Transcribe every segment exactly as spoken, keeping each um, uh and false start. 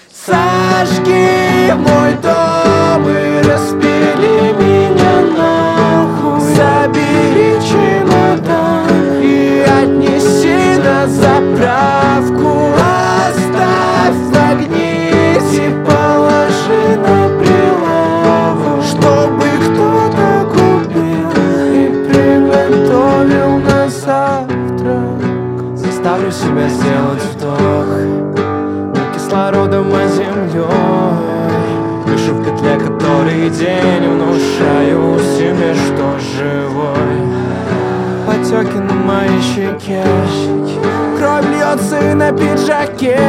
Сожги мой дом и распили меня нахуй. Забери чемодан и отнеси на заправку. Оставь в огне и положи на прилавок, чтобы кто-то купил и приготовил на завтрак. Заставлю себя сделать вдох кислородом, а землей. Дышу в котле который день, внушаю себе, что живой. Потеки на моей щеке, кровь льется и на пиджаке.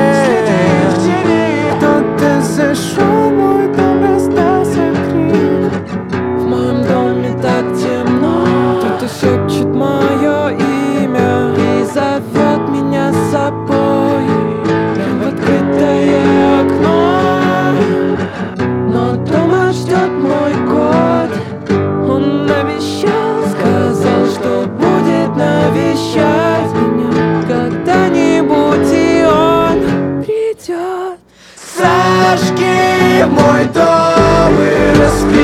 Кто-то зашел, мой дом, раздался крик. В моем доме так темно, кто-то шепчет мое имя и зовет меня с собой в открытое окно. Но дома ждет мой кот. Он обещал, сказал, что будет навещать меня когда-нибудь, и он придет. Сожги мой дом и распи